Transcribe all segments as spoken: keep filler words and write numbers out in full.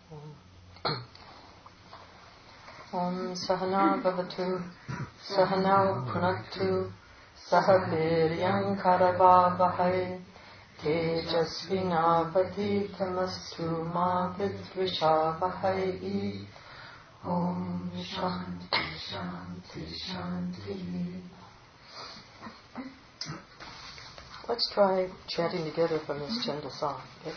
Om Sahana Bhavatu Sahanau Punaktu Sahaviryam Karavavahai Tejasvinavaditamastu ma vidvishavahai. Om Shanti Shanti Shanti. Let's try chanting together from this Chanda song. Okay?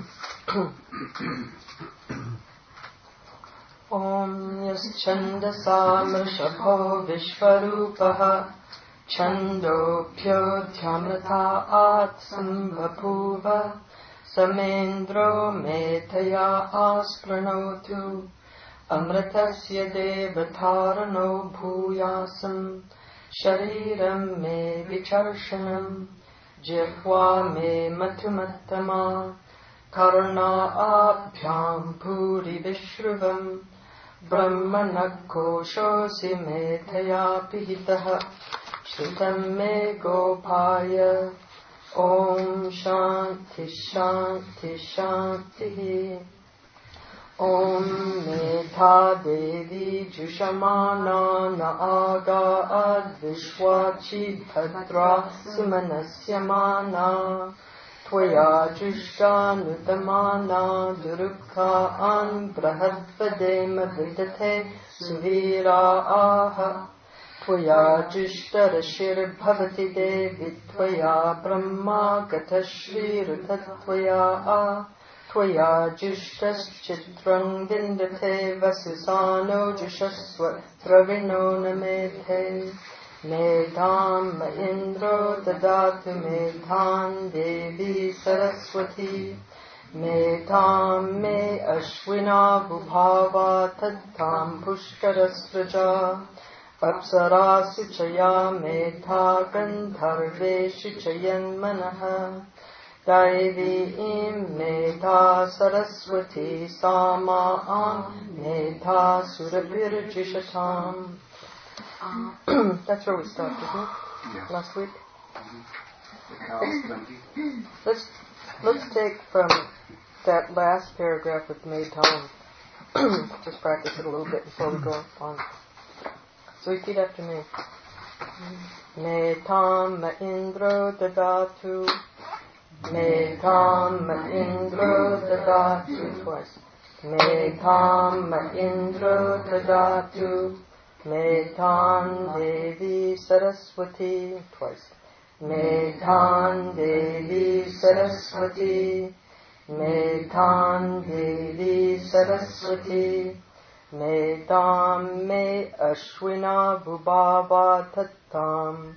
Om Yaschandasa Mrishabho Vishvarupaha Chandopyo Dhyamrata At Sambhapuva Samendro Metaya Aspranotu Amritasya Devatarano Bhuyasam Shariram Me Vicharshanam Jihva Me Matumattama Karna Abhyam Puri Vishruvam Brahmanakoshosi Metaya Pihitaha Shritam Me Gopaya. Om Shanti Shanti Shanti. Om Metha Devi Jushamana Naaga Advishwachi Bhadra Simanasyamana Tvaya Jushta Nutamana Durukha An Brahadvadema Vidate Suvira Aha Tvaya Jushta Rashir Bhavati Devi Tvaya Brahma Gatashri Rutatvaya Ah Tvaya Jushtas Chitrang Vindate Vasusano Jushaswa Travino Namete Medham Indro Dadatu Medhan Devi Saraswati Medham Me Ashwina Bhubhava Tattam Pushkarasraja Apsara Suchaya Medha Gandharve Shuchayan Manaha Daivi Im Medha Saraswati Sama Am Medha Surabhirjishatam. That's where we stopped, isn't it? Yes. Last week. Mm-hmm. Let's let's take from that last paragraph with Medham. Just practice it a little bit before we go on. So repeat after me. Medham Indro Dadatu. Medham Indro Dadatu. Twice. Medham Indro Dadatu. Medhan Devi Saraswati. Twice. Medhan Devi Saraswati. Medhan Devi Saraswati. Medham Me Ashwina Bhubhava Tattam.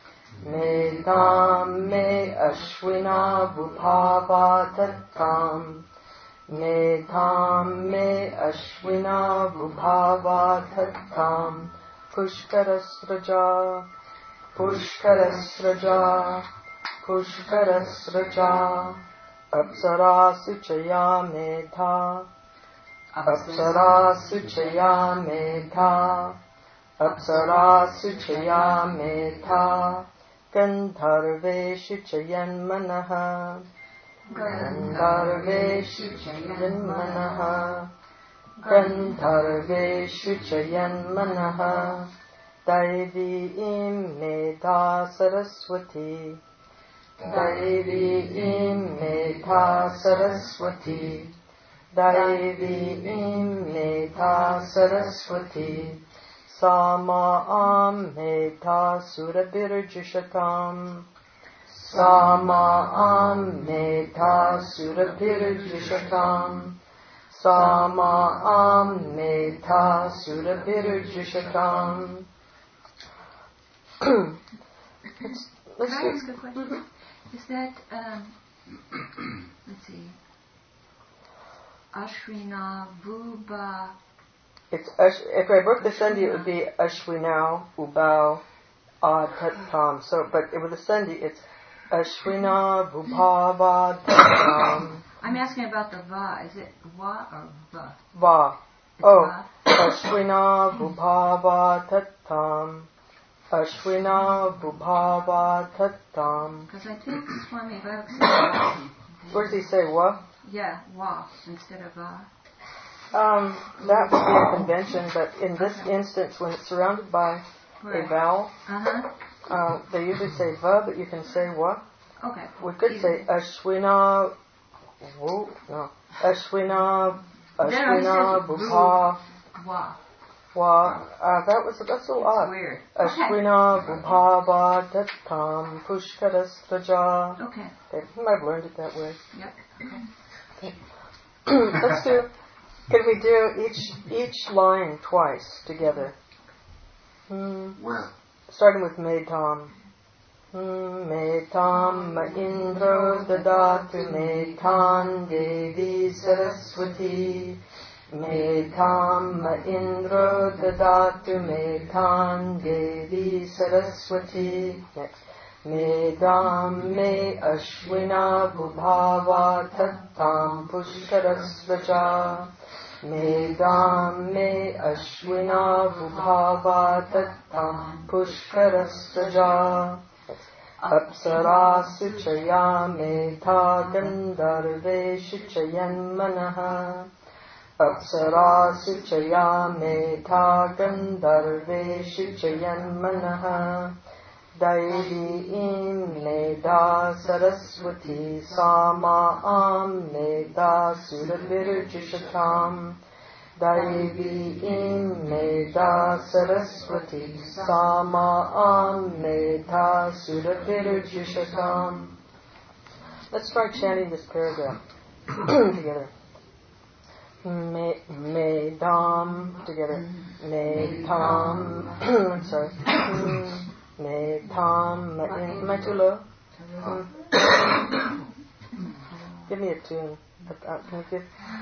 Medham Me Ashwina Bhubhava Tattam. Medham Me Ashwina Bhubhava Tattam. Pushkarasraja. Pushkarasraja. Pushkarasraja. Apsara Suchaya Medha. Apsara Suchaya Medha. Apsara Suchaya Medha. Gandharve Shuchayan Manaha. Gandharve Shuchayan Manaha. Gandharve Shuchayan Manaha. Daivi Im Medha Saraswati. Daivi Im Medha Saraswati. Daivi Im Medha Saraswati. Sama Am Medha Surabhirjishatam. Sama Am Medha Surabhirjishatam. Sama Am Medha Surabhirjishatam. let's, let's Can I ask a question? Mm-hmm. Is that, um, let's see, Ashwina Bhuba? It's Ash, if I broke the Sandhi, it would be Ashwinau, Ubau, Atattam. So, but with the Sandhi, it's Ashwina Bhubhava Tattam. I'm asking about the Va. Is it Va or Va? Va. It's Oh, Va? Ashwina Bhubhava Tattam. Ashwina Bhubhava Tattam. Because I think Swami Vivekananda. Where does he say what? Yeah, Va instead of Va. Um, that would be a convention, but in this instance, when it's surrounded by Right. a vowel, Uh-huh. uh, they usually say va, but you can say wa. Okay. We could say Ashwina, woo, no, Ashwina, Ashwina, Bubha, Wow. wa. Uh, that was that's so It's odd. weird. Ashwina, Bubhava, Tattam, Pushkarasraja. Okay. Okay, you might have learned it that way. Yep. Okay. Let's do. Can we do each each line twice together? Hmm. Well, Starting with Medham. Hmm. Medham Indro Dadatu Medhan Devi Saraswati. Medham Indro Dadatu Medhan Devi Saraswati. Next. Medam me Ashwina Bhubhava Tattam Pushkarasraja. Medam me Ashwina Bhubhava Tattam Pushkarasraja. Apsara Suchaya Medha Gandharve Shuchayan Manaha. Apsara Suchaya Medha Gandharve Shuchayan Manaha. Daivi im Meda Saraswati Sama am Meda Surabirjishatam. Daivi im Meda Saraswati Sama am Meda Surabirjishatam. Let's try chanting this paragraph together. Me, Medam together. Medam. I'm sorry. Medham, am I too low? Mm. Give me a tune. Uh, can you give?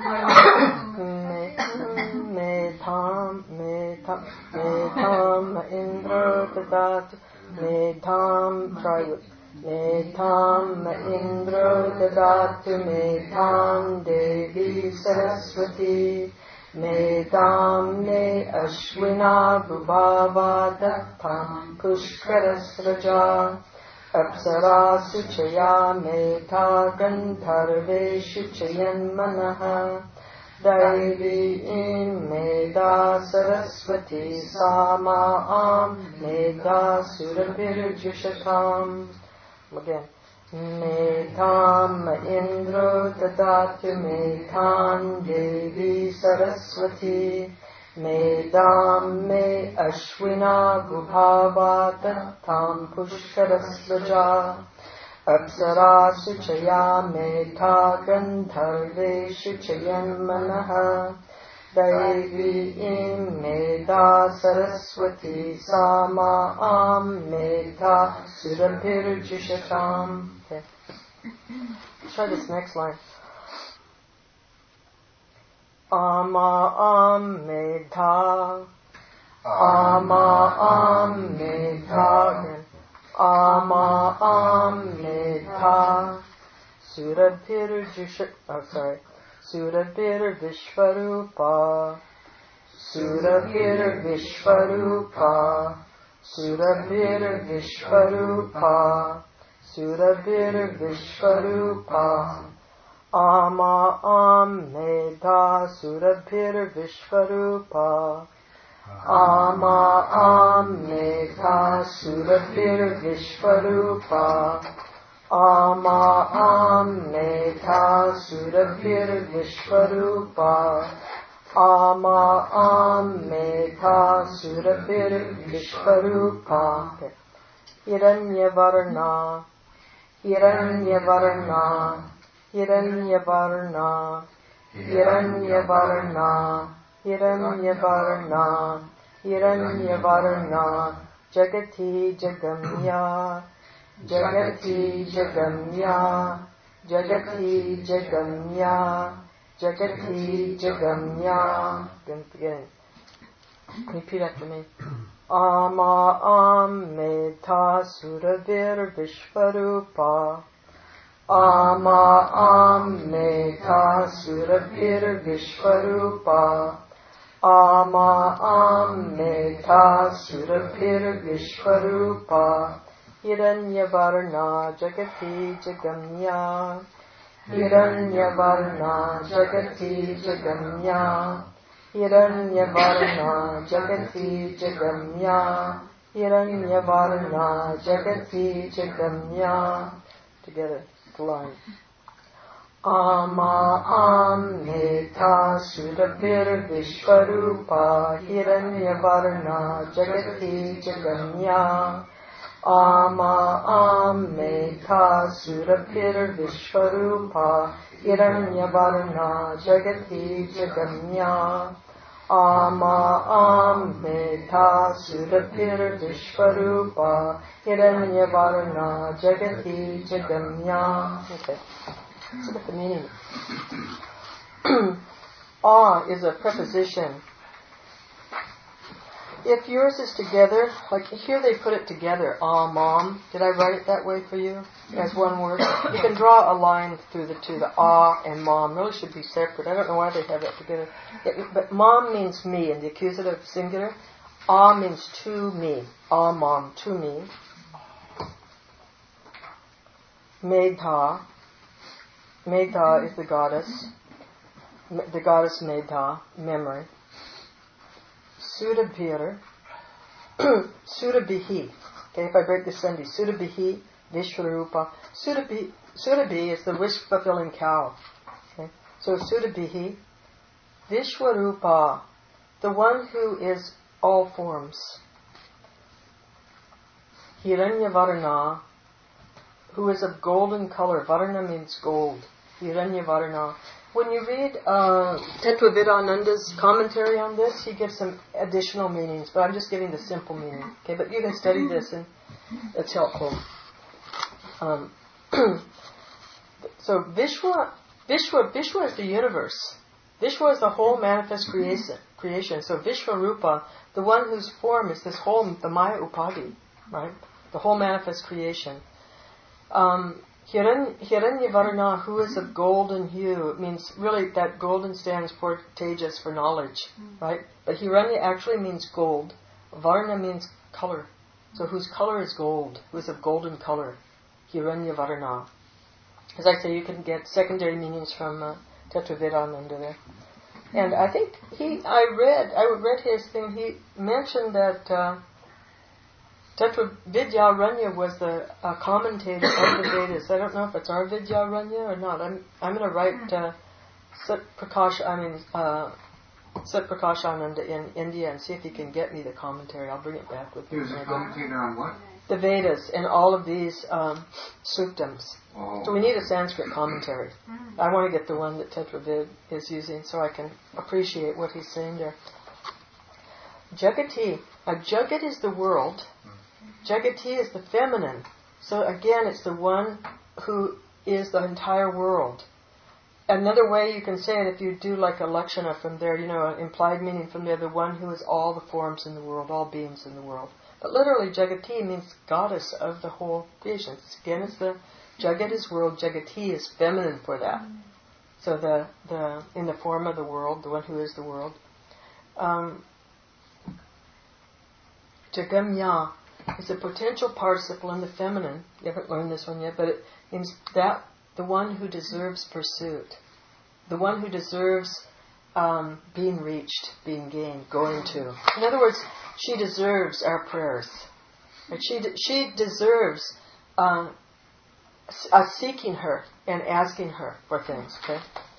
Medham, Medham, Medham, Indra Dadat, Medham, try with Medham, Indra Dadat, Medham, Devi Saraswati. Medam me Ashwina Bhubhava Dattam Pushkarasraja. Apsara Suchaya Medha Gandharve Shuchayan Manaha. Daivi im Meda Saraswati Sama am Meda Surabirjushatam. Again. Medham Indro Dadatu Medhan Devi Saraswati. Medam me Ashwina Bhubhava Tattam Pushkarasraja. Apsara Suchaya Medha Gandharve Shuchayan Manaha. Daivi im Meda Saraswati Sama am Meda Surabirjishatam. Okay. Let's try this next line. Ama am Medha. Ama am Medha. Again. Ama am Medha. Surabirjishatam. Oh, sorry. Surabir Vishvarupa. Surabir Vishvarupa. Surabir Vishvarupa. Surabir Vishvarupa. Ama am Medha Surabir Vishvarupa. Ama am Medha Surabir Vishvarupa. Ama am Medha Surabir Vishvarupa. Ama am Medha Surabir Vishvarupa. Okay. Hiranyavarna. Hiranyavarna. Hiranyavarna. Hiranyavarna. Hiranyavarna. Hiranyavarna. Jagati Jagamya. Jagati Jagamya. Jagati Jagamya. Jagati Jagamya. Again. Repeat after me. Ama am Medha Surabir Vishvarupa. Ama am Medha Surabir Vishvarupa. Ama am Medha Surabir Vishvarupa. Hiranyavarna Jagati Jagamya. Hiranyavarna Jagati Jagamya Hiranyavarna Jagati Jagamya Hiranyavarna Jagati Jagamya. Together, the line. Ama Amneta Sudabhir Vishvarupa Hiranyavarna Jagati Jagamya Ama Amneta Sudabhir Vishvarupa Hiranyavarna Jagati Jagamya Ama Amneta Sudabhir Vishvarupa Hiranyavarna Jagati Jagamya. Okay. So look at the meaning. Ah is a preposition. If yours is together, like here they put it together, ah, mom. Did I write it that way for you? As one word? You can draw a line through the two. The ah and mom really should be separate. I don't know why they have it together. It, but mom means me in the accusative singular. Ah means to me. Ah, mom, to me. Medha. Medha is the goddess. The goddess Medha, memory. Sudabhir, Sudabhihi. Okay, if I break this sandhi, Sudabhihi, Vishvarupa. Sudabhi, Sudabhi is the wish-fulfilling cow. Okay, so Sudabhihi, Vishvarupa, the one who is all forms. Hiranyavarna, who is of golden color. Varna means gold. Hiranyavarna. When you read uh, Tattvavidananda's commentary on this, he gives some additional meanings, but I'm just giving the simple meaning. Okay, but you can study this, and it's helpful. Um, so Vishwa, Vishwa, Vishwa is the universe. Vishwa is the whole manifest creation. Creation. So Vishvarupa, the one whose form is this whole, the Maya Upadhi, right? The whole manifest creation. Um, Hiran, Hiranyavarna, who is of golden hue, it means really that golden stands for tejas, for knowledge, right? But Hiranya actually means gold. Varna means color. So whose color is gold, who is of golden color. Hiranyavarna. As I say, you can get secondary meanings from uh, Tattvavidananda there. And I think he, I read, I read his thing, he mentioned that uh, Tattvavidyaranya was the uh, commentator of the Vedas. I don't know if it's our Vidyaranya or not. I'm I'm going to write uh, Sat Prakash, I mean uh, Sat Prakashananda in India and see if he can get me the commentary. I'll bring it back with me. He was a commentator on what? The Vedas and all of these um, suktams. Oh. So we need a Sanskrit commentary. I want to get the one that Tattvavid is using so I can appreciate what he's saying there. Jagati. Now, Jagat is the world. Jagati is the feminine. So again, it's the one who is the entire world. Another way you can say it, if you do like a lakshana from there, you know, an implied meaning from there, the one who is all the forms in the world, all beings in the world. But literally, Jagati means goddess of the whole creation. Again, it's the Jagat is world, Jagati is feminine for that. So the the in the form of the world, the one who is the world. Um, Jagamya is a potential participle in the feminine. You haven't learned this one yet, but it means that the one who deserves pursuit, the one who deserves um, being reached, being gained, going to. In other words, she deserves our prayers. Right? She de- she deserves um, us seeking her and asking her for things. Okay.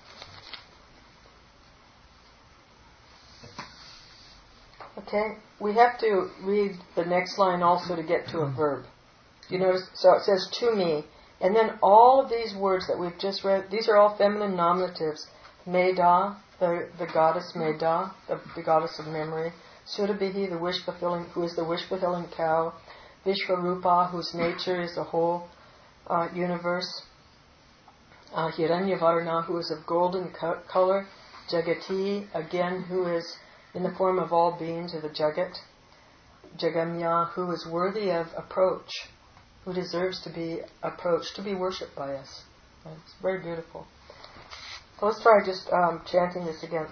Okay, we have to read the next line also to get to a verb. You notice, so it says to me, and then all of these words that we've just read, these are all feminine nominatives. Medha, the, the goddess Medha, the, the goddess of memory. Sudabhihi, the wish-fulfilling, who is the wish-fulfilling cow. Vishvarupa, whose nature is the whole uh, universe. Uh, Hiranyavarna, who is of golden co- color. Jagati, again, who is in the form of all beings, or the Jagat. Jagamya, who is worthy of approach, who deserves to be approached, to be worshipped by us. Right? It's very beautiful. So let's try just um, chanting this again.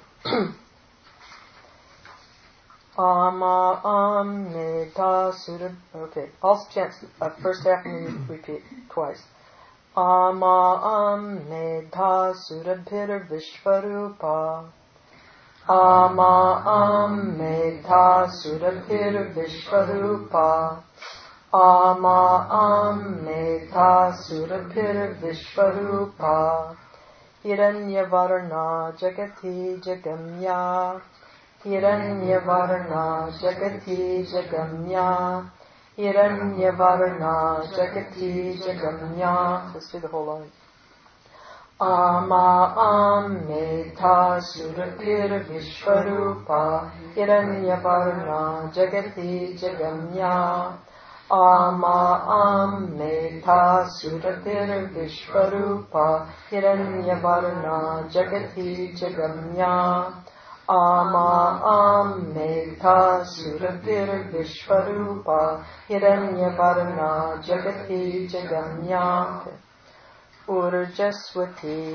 Ama Amneta Sudab. Okay, I'll chant uh, first half and then you repeat twice. Ama am medha surabhir vishvarupa. Ama am medha surabhir vishvarupa. Ama am medha surabhir vishvarupa. Hiranyavarna jagati jagamya. Hiranyavarna jagati jagamya. Hiranyavarna jagati jagamya. Let's do the whole line. Ama am medha surabhir vishvarupa. Hiranyavarna jagati jagamya. Ama am medha surabhir vishvarupa. Hiranyavarna jagati jagamya. Ama am medha surabhir vishvarupa. Hiranyavarna jagati jagamya. Urjaswati,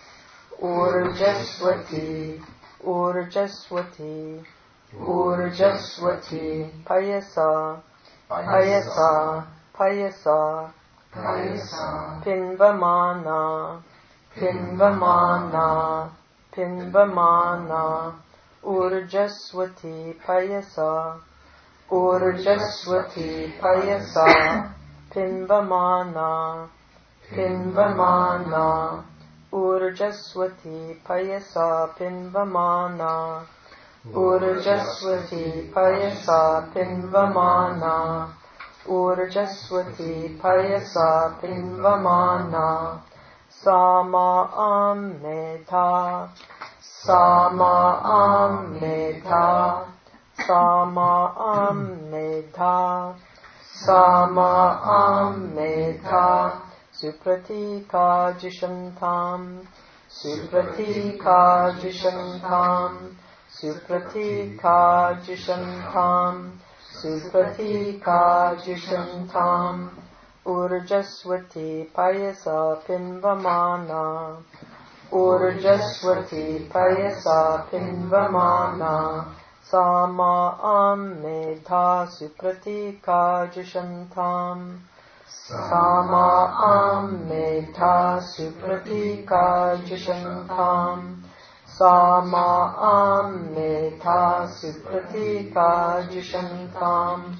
Urjaswati, Urjaswati, Urjaswati, Payasa, Payasa, Payasa, Payasa, Pinvamana, Pinvamana, Pinvamana, Urjaswati, Payasa, Urjaswati, Payasa, Pinvamana, Pinvamana, Urjaswati, Payasa, Pinvamana, Urjaswati, Payasa, Pinvamana, Urjaswati, Payasa, Pinvamana, Sama am medha, Sama am medha, Sama am medha, Sama am medha, Supratika jishantam, Supratika jishantam, Supratika jishantam, Supratika jishantam, Urjaswati payasa pinvamana, Urjaswati payasa pinvamana, Sama am medha supratika jishantam, Sama am medha supratika jishantam, Sama am medha supratika jishantam.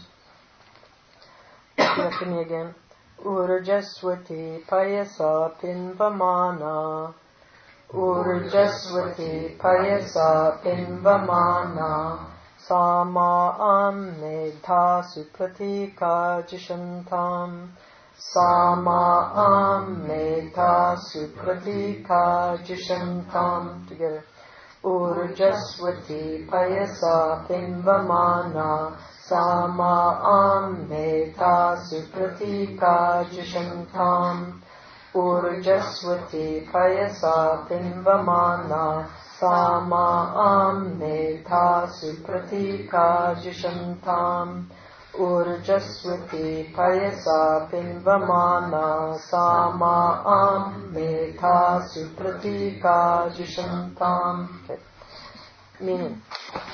After me again. Urjaswati payasa pinvamana, Urjaswati payasa pinvamana, Sama am medha supratika jishantam, Sama am medha supratika jishantam. Together. Urjaswati payasa pinvamana, Sama am medha supratika jishantam, Urjaswati payasa pinvamana, Sama am medha supratika jishantam, Urjaswati payasa pinvamana, Sama am medha supratika jishantam. Okay. Meaning.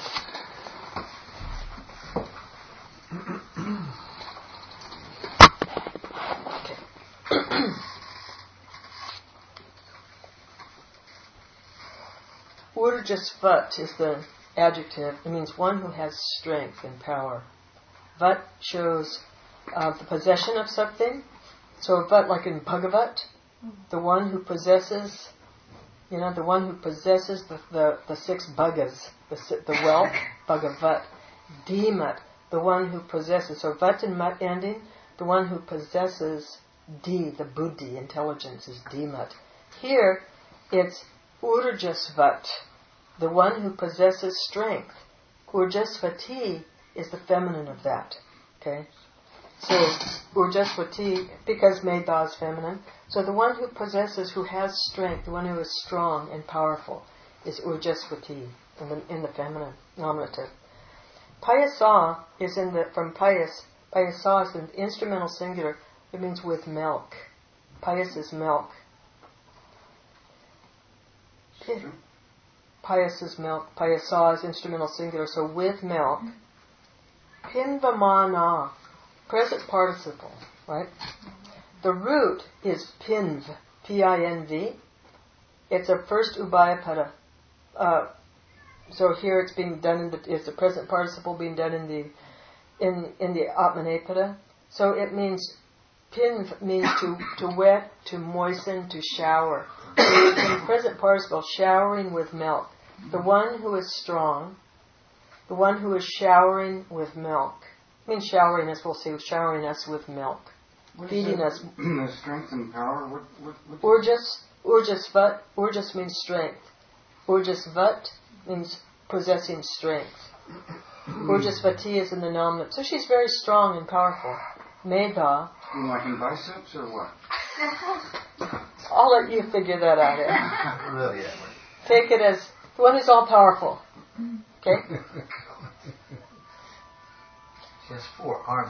Urjasvat is the adjective. It means one who has strength and power. Vat shows uh, the possession of something. So vat, like in Bhagavat, the one who possesses, you know, the one who possesses the, the, the six bhagas, the, the wealth, Bhagavat. Dhimat, the one who possesses. So vat and mat ending, the one who possesses di, the buddhi, intelligence, is dhimat. Here, it's urjasvat, the one who possesses strength. Urjasvati is the feminine of that. Okay? So, urjasvati, because medha is feminine, so the one who possesses, who has strength, the one who is strong and powerful, is urjasvati, in the, in the feminine, nominative. Payasa is in the, from payas, payasa is the instrumental singular, it means with milk. Payas is milk. Payas is milk. Payasa is instrumental singular, so with milk. Pinvamana, present participle, right? the root is pinv, P I N V. It's a first ubayapada. Uh, so here it's being done in the, it's the present participle being done in the in in the Atmanepada. So it means, pinv means to, to wet, to moisten, to shower. So it's in the present participle, showering with milk. The one who is strong, the one who is showering with milk. I mean showering us, we'll see, showering us with milk. What feeding us. Strength and power? What, what, what Urjas, Urjasvat, Urjas means strength. Urjasvat means possessing strength. Urjasvati is in the nominate. So she's very strong and powerful. Medha. Like in biceps or what? I'll let you figure that out. Eh? Really, yeah. Take it as the one who's all powerful. Okay? She has four arms.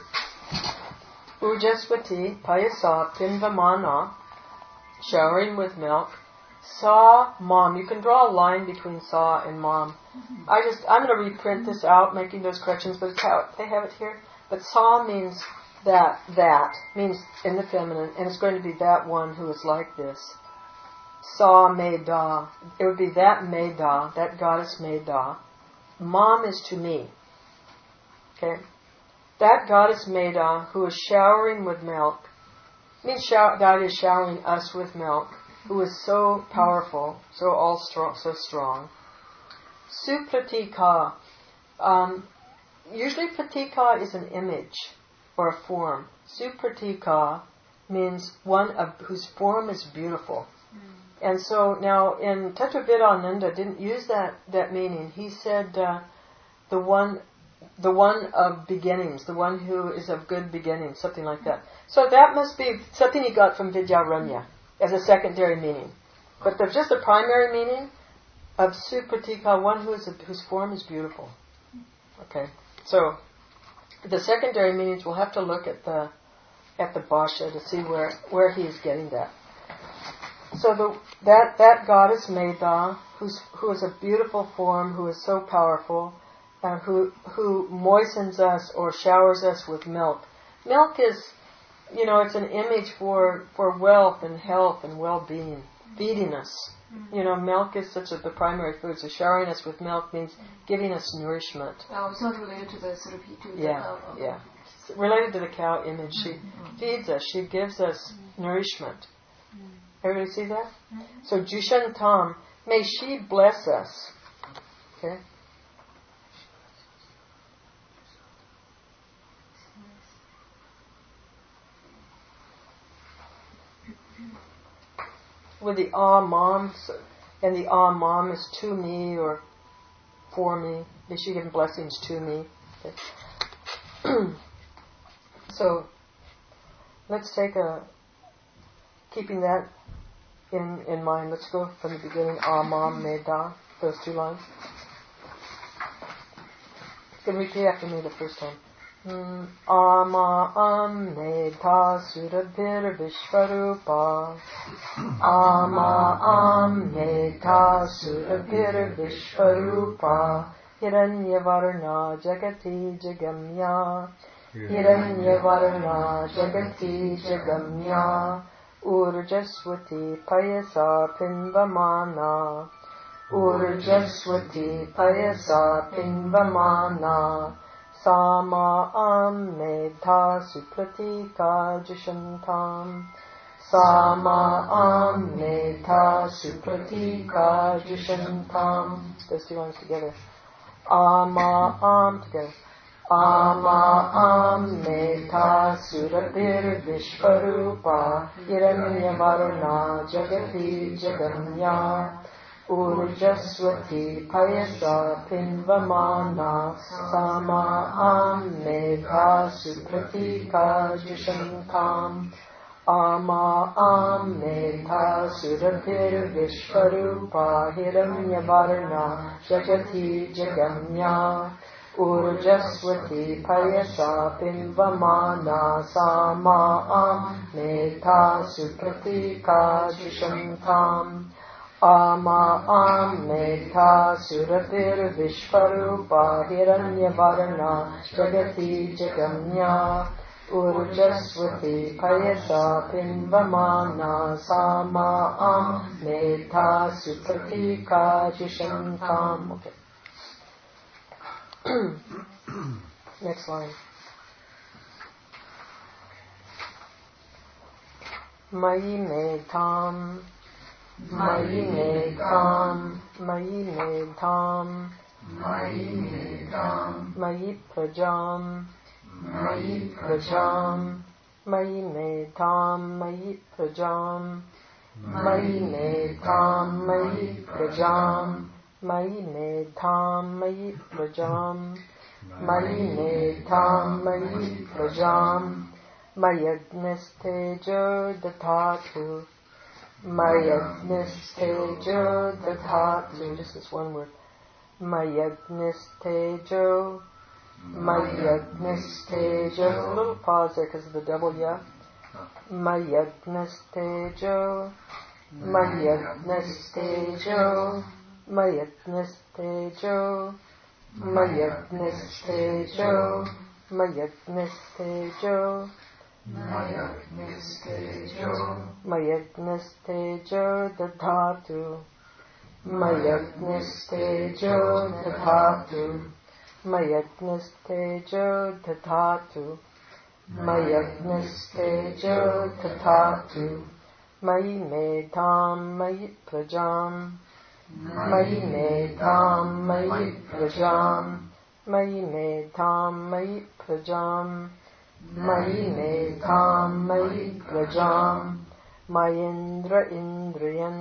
Urjasvati, Payasa, Pinvamana, showering with milk. Sa, mom. You can draw a line between sa and mom. I just, I'm going to reprint this out, making those corrections, but it's how they have it here. But sa means that, that, means in the feminine, and it's going to be that one who is like this. Sa Medha. It would be that Medha, that goddess Medha. Mom is to me. Okay? That goddess Medha, who is showering with milk, means shower, God is showering us with milk, who is so powerful, so all strong, so strong. Supratika. Um, usually pratika is an image or a form. Supratika means one of whose form is beautiful. Mm. And so now in Tattvavidananda didn't use that, that meaning. He said uh, the one the one of beginnings, the one who is of good beginnings, something like that. So that must be something he got from Vidyaranya as a secondary meaning. But the, just the primary meaning of Supratika, one who is a, whose form is beautiful. Okay, so the secondary meanings we'll have to look at the at the Bhashya to see where, where he is getting that. So the, that that goddess Medha, who's who is a beautiful form, who is so powerful, and who who moistens us or showers us with milk. Milk is, you know, it's an image for, for wealth and health and well-being, feeding us. Mm-hmm. You know, milk is such a the primary food, so showering us with milk means giving us nourishment. Oh, it's not related to the sort of to the yeah, cow. Okay. Yeah, it's related to the cow image. She mm-hmm. feeds us. She gives us mm-hmm. nourishment. Mm-hmm. Everybody see that? Mm-hmm. So Jushantam, may she bless us. Okay. With the ah mom, and the ah mom is to me or for me. May she give blessings to me. Okay. So let's take a, keeping that in in mind, let's go from the beginning. Ah mom Medha, those two lines. You can repeat after me the first time. Ama am Medha Surabhir Vishvarupa. Ama am Medha Surabhir Vishvarupa. Hiranyavarna Jagati Jagamya. Hiranyavarna Jagati Jagamya. Urjaswati Payasa Pinvamana. Urjaswati Payasa Pinvamana. Sama am Medha Supratika Jushantam. Sama am Medha Supratika Jushantam. Those two lines together. Ama am together. Ama am Medha Surabhir Vishvarupa. Hiranyavarna Jagati Jagamya. Urjaswati Payasa Pinvamana. Sama am Medha Supratika Jushantam. Ama am Medha Surabhir Vishvarupa. Hiranyavarna Jagati Jagamya. Urjaswati Payasa Pinvamana. Sama am Medha Supratika Jushantam. Ama am Medha Surabhir Vishvarupa. Hiranyavarna Jagati Jagamya. Urjaswati Payasa Pinvamana Sama'am Metha Supratika Jishantam. Okay. Next line. Mayi Medham, Mayi Medham, Mayi Medham, Mayi Medham, Mayi Prajam, Mayi Prajam, Mayi Medham, Mayi Prajam, Mayi Medham, Mayi Prajam, Mayi Medham, Mayi Prajam, Mayi Medham, Mayi Prajam, Mayagnistejo Datatu, Mayagnistejo Datatu, just this one word, Mayagnistejo, Mayagnistejo, a little pause there because of the double ya, Mayagnistejo, Mayagnistejo, Mayagnistejo, Mayagnistejo, Mayagnistejo, Mayagnistejo, Mayagnistejo Dadhatu, Mayagnistejo Dadhatu, Mayagnistejo Dadhatu, Mayagnistejo Dadhatu, Mayi Medham, Mayi Prajam, Mayi Medham, Mayi Prajam, Mayi Medham, Mayi Prajam, Mayi Medham, Mayi Prajam, Mayindra Indriyan,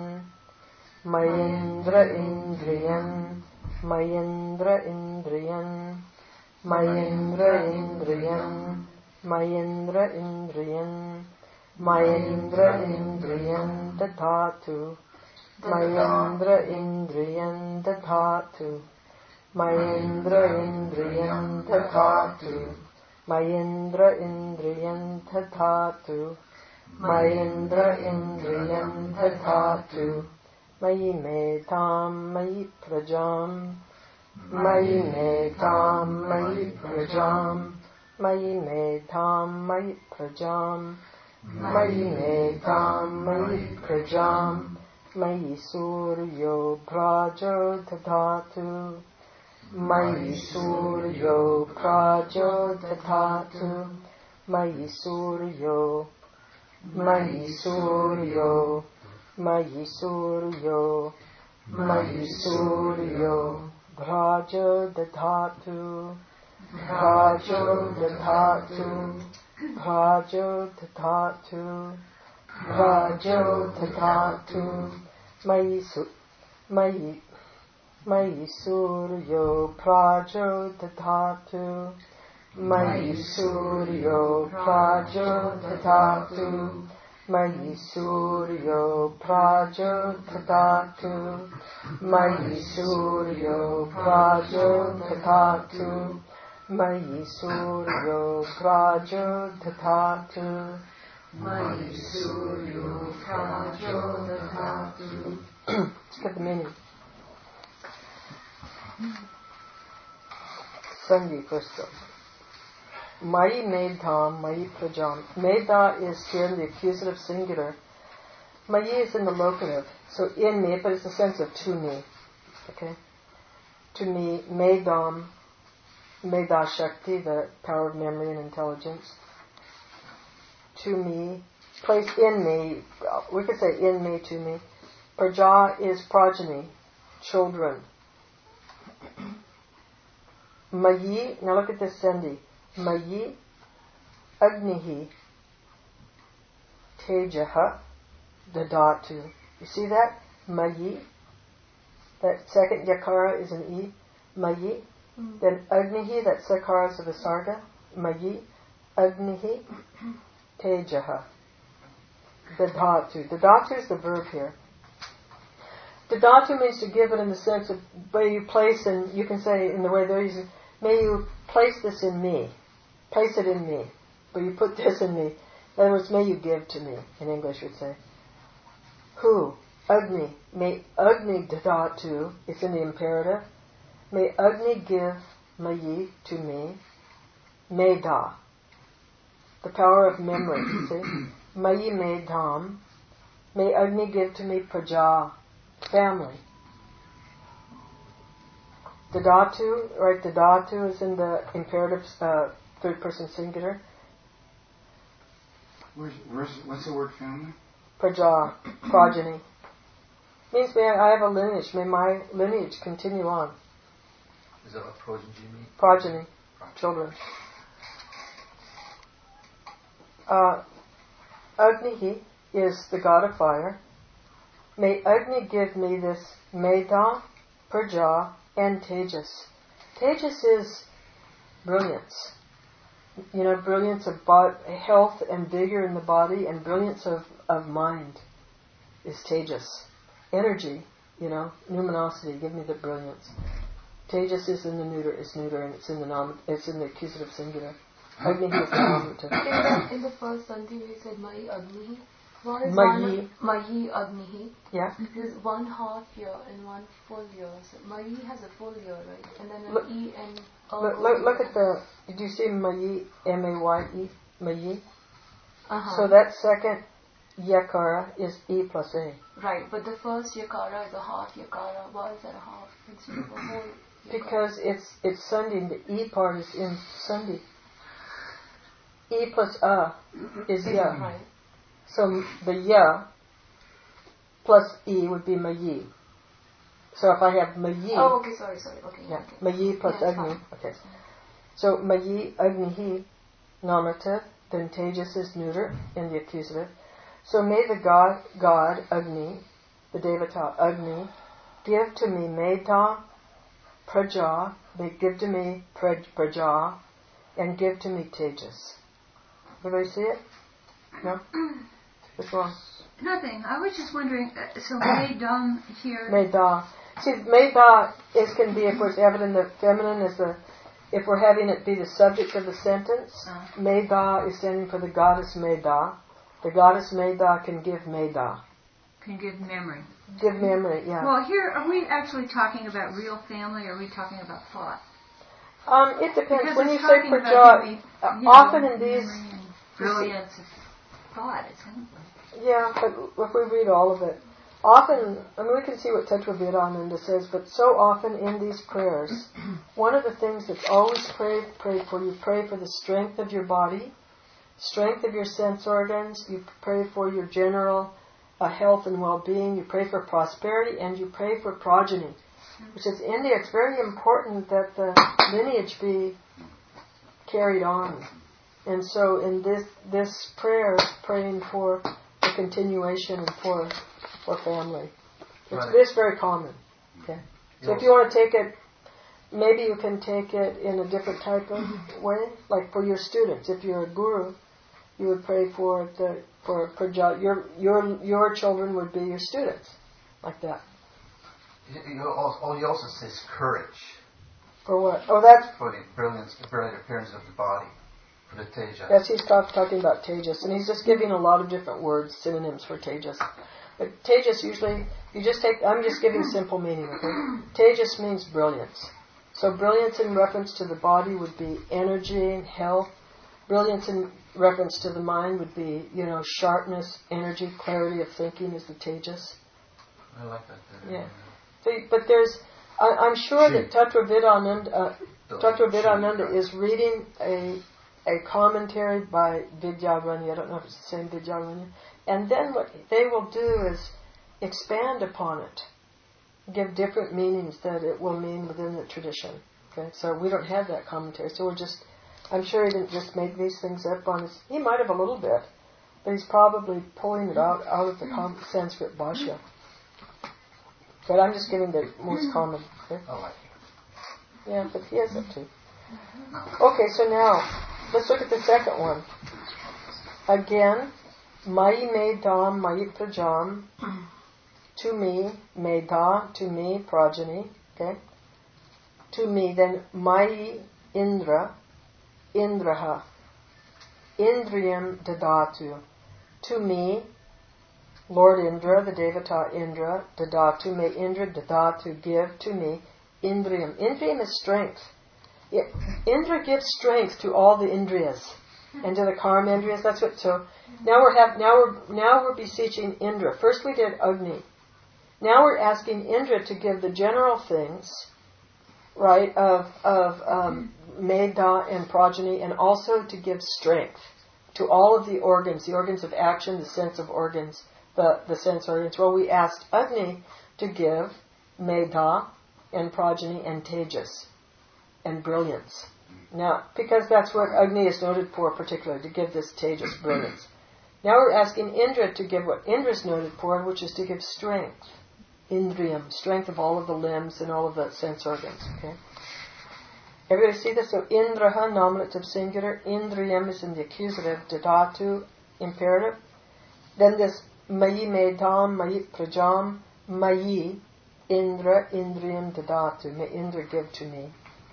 Mayindra Indriyan, Mayindra Indriyan, Mayindra Indriyan, Mayindra Indriyan, Mayindra Indriyan Dadhatu, Mayindra Indriyan Dadhatu, Mayindra Indriyan Dadhatu, Mayindra Indriyan Dadhatu, Mayindra Indriyan Dadhatu, Mayi Medham, Mayi Prajam, Mayi Medham, Mayi Prajam, Mayi Medham, Mayi Prajam, Mayi Medham, Mayi Prajam, Mayi Suryo Prajo Dadhatu, Mayi Suryo Prajo Dadhatu, Mayi Suryo, Mayi Suryo, Mayi Suryo, Mayi Suryo, Prajo Dadhatu, Prajo Dadhatu, Prajo Dadhatu, Prajo Dadhatu, Mayi Su, Mayi, Mayi Suryo Prajo Dadhatu, Mayi Suryo Prajo Dadhatu, Mayi Suryo Prajo Dadhatu, Mayi Suryo Prajo Dadhatu, Mayi Suryo Prajo Dadhatu, Mayi Suryo Prajo Dadhatu. Let's get the meaning. Sandhi first though. Mayi Medham, Mayi Prajam. Medha is here in the accusative singular. Mayi is in the locative. So in me, but it's the sense of to me. Okay? To me, Medham, Medha Shakti, the power of memory and intelligence. To me, place in me, we could say in me, to me. Praja is progeny, children. Mayi, now look at this sandhi. Mayi Agnihi Tejaha Dadatu. You see that? Mayi. That second yakara is an E. Mayi. Mm. Then Agnihi, that sakara is a visarga. Mayi Agnihi Tejaha Dadatu. Dadatu is the verb here. Dadatu means to give it in the sense of where you place, and you can say in the way they're using, may you place this in me. Place it in me. Or you put this in me. In other words, may you give to me. In English we'd say. Who? Agni. May Agni dadatu. It's in the imperative. May Agni give Mayi to me. Medha. the power of memory, see? Mayi Medham, may Agni give to me praja, family. Dadatu, right, Dadatu is in the imperative uh, third person singular. Where's, where's, what's the word family? Praja, progeny. Means may I have a lineage, may my lineage continue on. Is that what progeny means? Progeny, children. Uh, Agni is the god of fire. May Agni give me this Medha, Praja, and Tejas. Tejas is brilliance. You know, brilliance of bo- health and vigor in the body, and brilliance of, of mind is Tejas. Energy, you know, luminosity, give me the brilliance. Tejas is in the neuter, is neuter, and it's in the nom- it's in the accusative singular. Agni is the nominative. In the first sandhi we said Mayi Agni. What is Mayi. one Mayi Agni? Yeah. There's one half year and one full year. So Mayi has a full year, right? And then an Look, E and O. Look, look, look at the, did you see Mayi, M A Y E, Mayi? Uh-huh. So that second yakara is E plus A. Right, but the first yakara is a half yakara. Why is that a half instead of a whole yakara? Because it's it's Sandhi, the E part is in Sandhi. E plus A is Ya. Right. So the Ya plus E would be Mayi. So if I have Mayi, Oh, okay, sorry, sorry. Okay. yeah, okay. Mayi plus Yeah, it's Agni. fine. Okay. So Mayi Agnihi, nominative, then Tejas is neuter in the accusative. So may the God, God, Agni, the Devata, Agni, give to me Medha, Praja, they give to me Praj, Praja, and give to me Tejas. Everybody see it? No? What's wrong? Nothing. I was just wondering, uh, so Medam here... Medha. See, Medha is can be, if it's evident that feminine is the, if we're having it be the subject of the sentence, Uh. Medha is standing for the goddess Medha. The goddess Medha can give Medha. Can give memory. Give memory, yeah. Well, here, are we actually talking about real family, or are we talking about thought? Um, it depends. Because When it's you say talking about Praja, giving, uh, you know, often in these, memory and brilliance of thought, it sounds like. yeah, but if we read all of it, often, I mean, we can see what Tetravidananda says, but so often in these prayers, one of the things that's always prayed, prayed for, you pray for the strength of your body, strength of your sense organs, you pray for your general uh, health and well-being, you pray for prosperity, and you pray for progeny. Which is India, it's very important that the lineage be carried on. And so in this this prayer, praying for the continuation and for for family. It's, Right. it's very common. Okay. So if you want to take it, maybe you can take it in a different type of way, like for your students. If you're a guru, you would pray for the for praja. Your your your children would be your students, like that. He, he also, oh, he also says courage For what? Oh, that's for the brilliance, the brilliant appearance of the body, for the tejas. yes. He's talk, talking about tejas, and he's just giving a lot of different words, synonyms for tejas. But tejas usually, you just take. I'm just giving simple meaning. Okay, tejas means brilliance. So brilliance in reference to the body would be energy and health. Brilliance in reference to the mind would be, you know, sharpness, energy, clarity of thinking is the tejas. I like that. Yeah. So, but there's, I, I'm sure that Tattvavidananda, uh, Tattvavidananda is reading a a commentary by Vidyaranya. I don't know if it's the same Vidyaranya. And then what they will do is expand upon it, give different meanings that it will mean within the tradition. Okay, so we don't have that commentary. So we're just, I'm sure he didn't just make these things up on his. He might have a little bit, but he's probably pulling it out out of the com- Sanskrit Bhashya. But I'm just giving the most common. Okay? I like it. Yeah, but he has it too. Okay, so now let's look at the second one. Again, Mayi Medam, Mayi Prajam, to me, Medha, to me, progeny. Okay? To me, then Mayi Indra, Indraha, Indriyam Dadatu. To me, Lord Indra, the Devata Indra, Dadatu, may Indra Dadatu give to me Indriyam. Indriyam is strength. It, Indra gives strength to all the Indriyas. and to the Karmendriyas. That's what. So now we're have now we're now we're beseeching Indra. First we did Agni. Now we're asking Indra to give the general things, right, of of um, Medha and progeny, and also to give strength to all of the organs, the organs of action, the sense of organs, the, the sense organs. Well, we asked Agni to give Medha and progeny and Tejas and brilliance. Now, because that's what Agni is noted for particularly, to give this Tejas brilliance. Now we're asking Indra to give what Indra's noted for, which is to give strength. Indriyam, strength of all of the limbs and all of the sense organs. Okay? Everybody see this? So Indraha, nominative singular. Indriyam is in the accusative. Dadatu, imperative. Then this Mayi Medham, Mayi Prajam, Mayi, Indra, Indriyam Dadatu. May Indra give to me.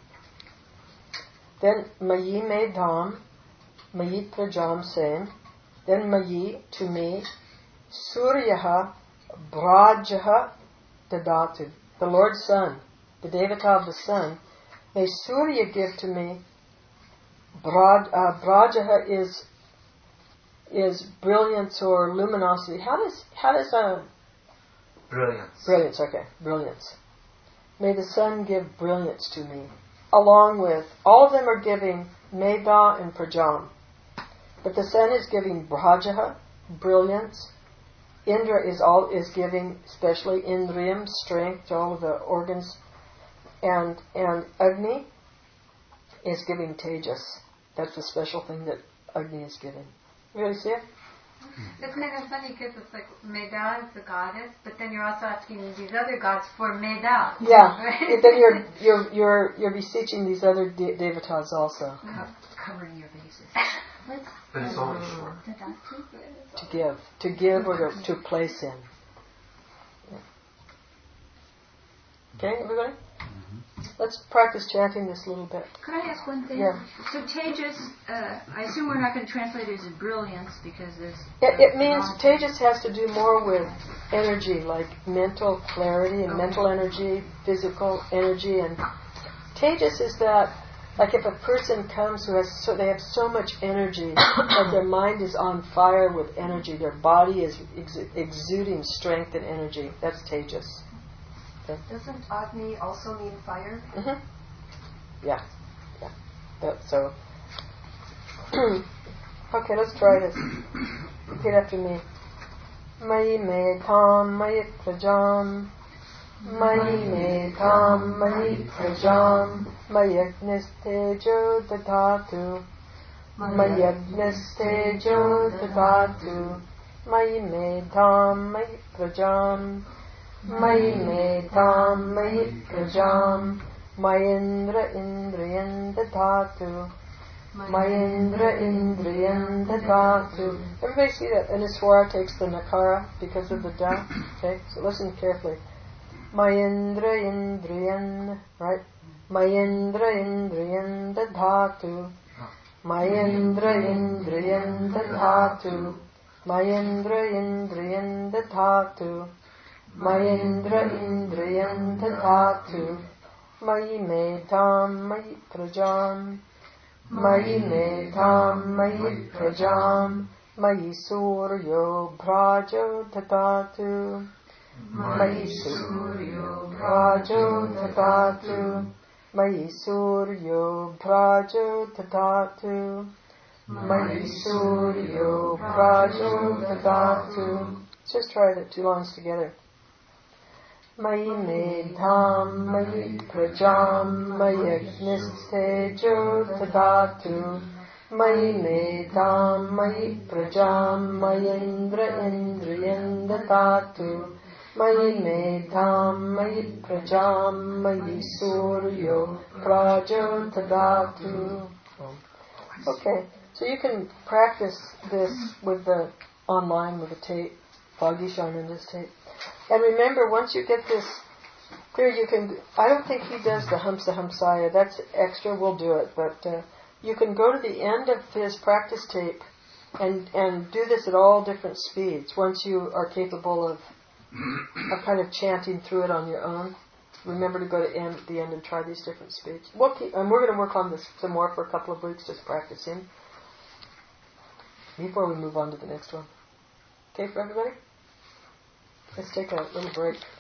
Then Mayi Medham, Mayi Prajam, same. Then Mayi, to me. Suryaha, Brajaha, Dadatu. The Lord's Sun, the Devata of the Sun. May Surya give to me. Braj, uh, Brajaha is is brilliance or luminosity. How does how does uh Brilliance. brilliance? Okay, brilliance. May the sun give brilliance to me, along with all of them are giving Medha and Prajam, but the sun is giving Brajaha, brilliance. Indra is all is giving, especially Indriyam, strength to all of the organs. And and Agni is giving Tejas. That's the special thing that Agni is giving. You really see it? It's kind of funny because it's like Medha is the goddess, but then you're also asking these other gods for Medha. Yeah. Right? Then you're you're you're you're beseeching these other de- devatas also. Co- covering your bases. What's But it's always short. Dadatu? To give, to give or to, to place in. Okay, everybody? Let's practice chanting this a little bit. Could I ask one thing? Yeah. So Tejas, uh, I assume we're not going to translate it as brilliance because there's... It, it means Tejas has to do more with energy, like mental clarity and Okay. mental energy, physical energy, and Tejas is that, like if a person comes who has so they have so much energy, like their mind is on fire with energy, their body is ex- exuding strength and energy. That's Tejas. Doesn't Agni also mean fire? Mm-hmm. Yeah, yeah. That, so, okay, let's try this. Repeat after me. Mayi Medham, Mayi Prajam, Mayi Medham, Mayi Prajam, Mayi Agnistejo Dadatu, Mayi Agnistejo Dadatu, Mayi Medham, Mayi Prajam, Mayi Medham, Mayi Prajam, Mayindra Indriyan Dadatu, Mayindra Indriyan Dadatu. Everybody see that Anuswara takes the Nakara because of the Da? Okay, so listen carefully. Mayindra Indriyan, right? Mayindra Indriyan Dadatu, Mayindra Indriyan Dadatu, Mayindra Indriyan Dadatu, Mayindra Indriyan Dadatu, Mayi Medham, Mayi Prajam, Mayi Medham, Mayi Prajam, Mayi Suryo Brajo Dadatu, Mayi Suryo Brajo Dadatu, Mayi Suryo Brajo Dadatu, Mayi Suryo Brajo Dadatu. Just try the two lines together. Mayi Medham, Mayi Prajam, Mayi Agnistejo Dadatu, Mayi Medham, Mayi Prajam, Mayindra Indriyan Dadatu, Mayi Medham, Mayi Prajam, Mayi Suryo Prajo Dadatu. Okay, so you can practice this with the online with the tape, Vagishananda's tape. And remember, once you get this clear, you can, I don't think he does the Hamsa Hamsaya, that's extra, we'll do it, but uh, you can go to the end of his practice tape and, and do this at all different speeds, once you are capable of, of kind of chanting through it on your own. Remember to go to end, the end and try these different speeds. We'll keep, and we're going to work on this some more for a couple of weeks, just practicing. before we move on to the next one. Okay for everybody? Let's take a little break.